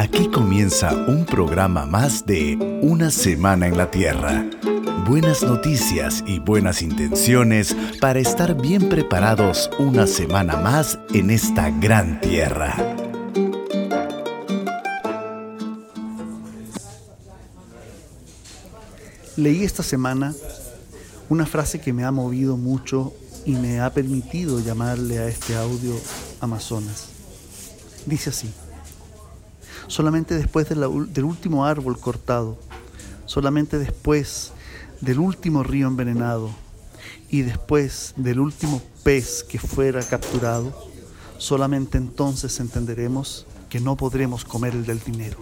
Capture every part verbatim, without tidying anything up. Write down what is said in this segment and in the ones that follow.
Aquí comienza un programa más de Una Semana en la Tierra. Buenas noticias y buenas intenciones para estar bien preparados una semana más en esta gran tierra. Leí esta semana una frase que me ha movido mucho y me ha permitido llamarle a este audio Amazonas. Dice así: solamente después de la, del último árbol cortado, solamente después del último río envenenado y después del último pez que fuera capturado, solamente entonces entenderemos que no podremos comer el del dinero.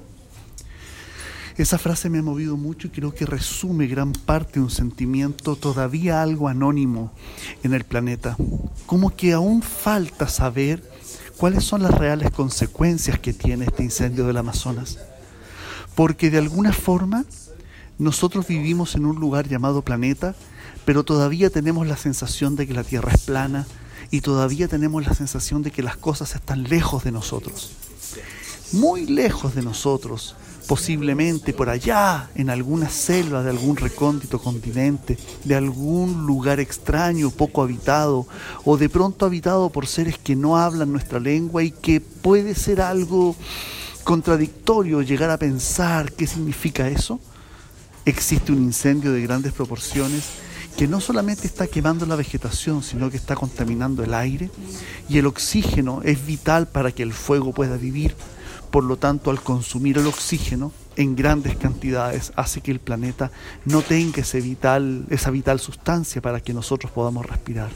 Esa frase me ha movido mucho y creo que resume gran parte de un sentimiento todavía algo anónimo en el planeta. Como que aún falta saber cuáles son las reales consecuencias que tiene este incendio del Amazonas. Porque de alguna forma nosotros vivimos en un lugar llamado planeta, pero todavía tenemos la sensación de que la Tierra es plana y todavía tenemos la sensación de que las cosas están lejos de nosotros. Muy lejos de nosotros. Posiblemente por allá, en alguna selva de algún recóndito continente, de algún lugar extraño, poco habitado, o de pronto habitado por seres que no hablan nuestra lengua y que puede ser algo contradictorio llegar a pensar qué significa eso. Existe un incendio de grandes proporciones que no solamente está quemando la vegetación, sino que está contaminando el aire, y el oxígeno es vital para que el fuego pueda vivir. Por lo tanto, al consumir el oxígeno en grandes cantidades, hace que el planeta no tenga ese vital, esa vital sustancia para que nosotros podamos respirar.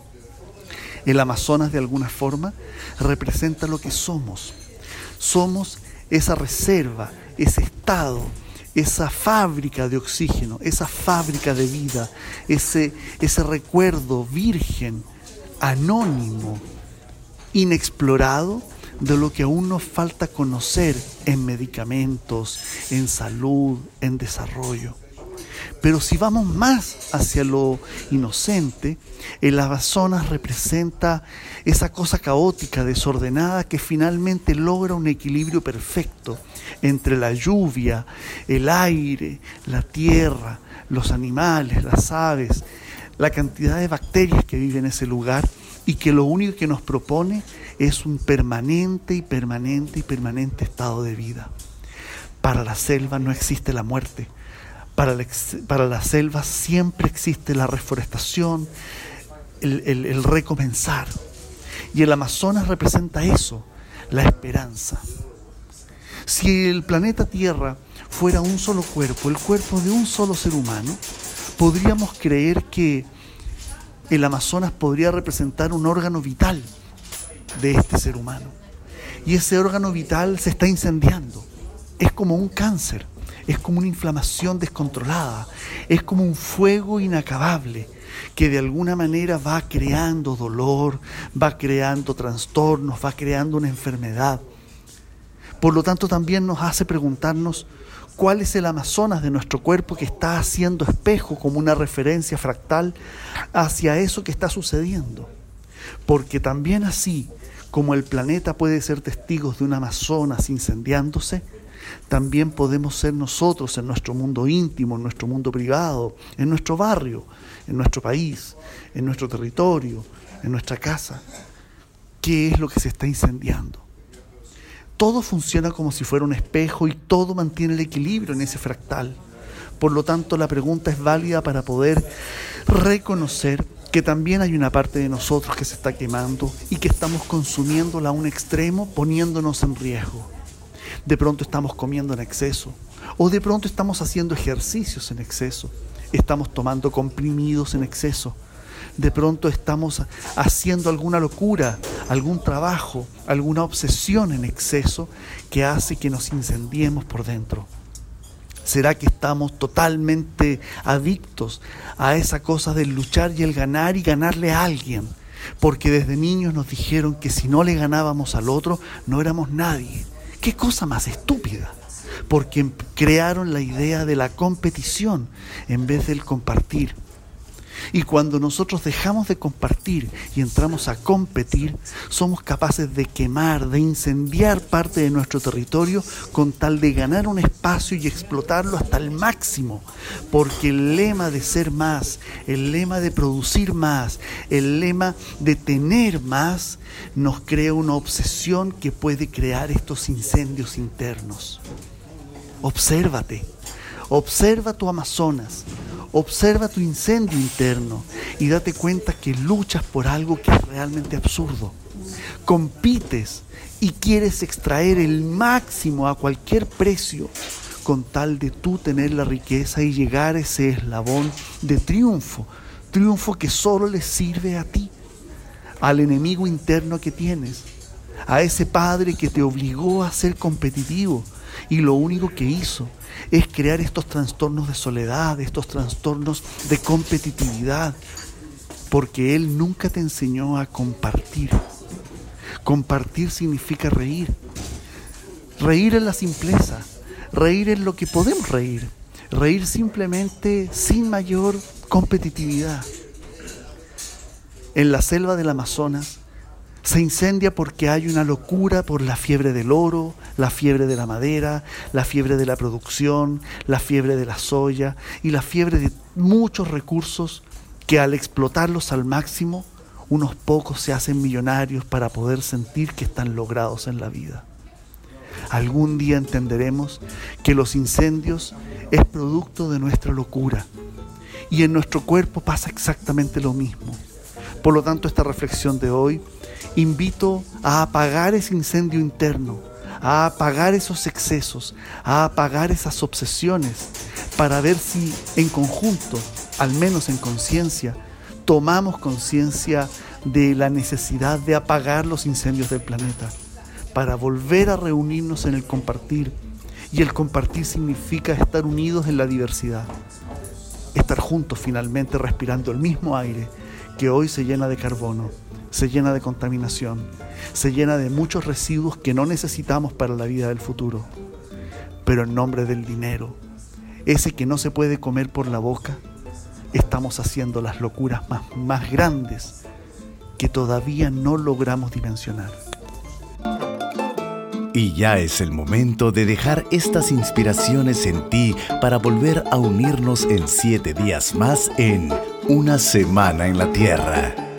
El Amazonas, de alguna forma, representa lo que somos. Somos esa reserva, ese estado, esa fábrica de oxígeno, esa fábrica de vida, ese, ese recuerdo virgen, anónimo, inexplorado, de lo que aún nos falta conocer en medicamentos, en salud, en desarrollo. Pero si vamos más hacia lo inocente, el Amazonas representa esa cosa caótica, desordenada, que finalmente logra un equilibrio perfecto entre la lluvia, el aire, la tierra, los animales, las aves, la cantidad de bacterias que viven en ese lugar, y que lo único que nos propone es un permanente y permanente y permanente estado de vida. Para la selva no existe la muerte. Para la, para la selva siempre existe la reforestación, el, el, el recomenzar. Y el Amazonas representa eso, la esperanza. Si el planeta Tierra fuera un solo cuerpo, el cuerpo de un solo ser humano, podríamos creer que el Amazonas podría representar un órgano vital de este ser humano. Y ese órgano vital se está incendiando. Es como un cáncer, es como una inflamación descontrolada, es como un fuego inacabable que de alguna manera va creando dolor, va creando trastornos, va creando una enfermedad. Por lo tanto, también nos hace preguntarnos cuál es el Amazonas de nuestro cuerpo que está haciendo espejo como una referencia fractal hacia eso que está sucediendo. Porque también así como el planeta puede ser testigos de un Amazonas incendiándose, también podemos ser nosotros en nuestro mundo íntimo, en nuestro mundo privado, en nuestro barrio, en nuestro país, en nuestro territorio, en nuestra casa. ¿Qué es lo que se está incendiando? Todo funciona como si fuera un espejo y todo mantiene el equilibrio en ese fractal. Por lo tanto, la pregunta es válida para poder reconocer que también hay una parte de nosotros que se está quemando y que estamos consumiéndola a un extremo, poniéndonos en riesgo. De pronto estamos comiendo en exceso, o de pronto estamos haciendo ejercicios en exceso, estamos tomando comprimidos en exceso. De pronto estamos haciendo alguna locura, algún trabajo, alguna obsesión en exceso que hace que nos incendiemos por dentro. ¿Será que estamos totalmente adictos a esa cosa del luchar y el ganar y ganarle a alguien? Porque desde niños nos dijeron que si no le ganábamos al otro, no éramos nadie. ¡Qué cosa más estúpida! Porque crearon la idea de la competición en vez del compartir. Y cuando nosotros dejamos de compartir y entramos a competir, somos capaces de quemar, de incendiar parte de nuestro territorio con tal de ganar un espacio y explotarlo hasta el máximo. Porque el lema de ser más, el lema de producir más, el lema de tener más, nos crea una obsesión que puede crear estos incendios internos. Obsérvate, observa tu Amazonas. Observa tu incendio interno y date cuenta que luchas por algo que es realmente absurdo. Compites y quieres extraer el máximo a cualquier precio con tal de tú tener la riqueza y llegar a ese eslabón de triunfo. Triunfo que solo le sirve a ti, al enemigo interno que tienes, a ese padre que te obligó a ser competitivo y lo único que hizo es crear estos trastornos de soledad, estos trastornos de competitividad, porque él nunca te enseñó a compartir. Compartir significa reír. Reír en la simpleza, reír en lo que podemos reír, reír simplemente sin mayor competitividad. En la selva del Amazonas se incendia porque hay una locura por la fiebre del oro, la fiebre de la madera, la fiebre de la producción, la fiebre de la soya y la fiebre de muchos recursos que al explotarlos al máximo, unos pocos se hacen millonarios para poder sentir que están logrados en la vida. Algún día entenderemos que los incendios es producto de nuestra locura y en nuestro cuerpo pasa exactamente lo mismo. Por lo tanto, esta reflexión de hoy invito a apagar ese incendio interno, a apagar esos excesos, a apagar esas obsesiones, para ver si en conjunto, al menos en conciencia, tomamos conciencia de la necesidad de apagar los incendios del planeta, para volver a reunirnos en el compartir. Y el compartir significa estar unidos en la diversidad, estar juntos finalmente respirando el mismo aire que hoy se llena de carbono, se llena de contaminación, se llena de muchos residuos que no necesitamos para la vida del futuro. Pero en nombre del dinero, ese que no se puede comer por la boca, estamos haciendo las locuras más, más grandes que todavía no logramos dimensionar. Y ya es el momento de dejar estas inspiraciones en ti para volver a unirnos en siete días más en Una Semana en la Tierra.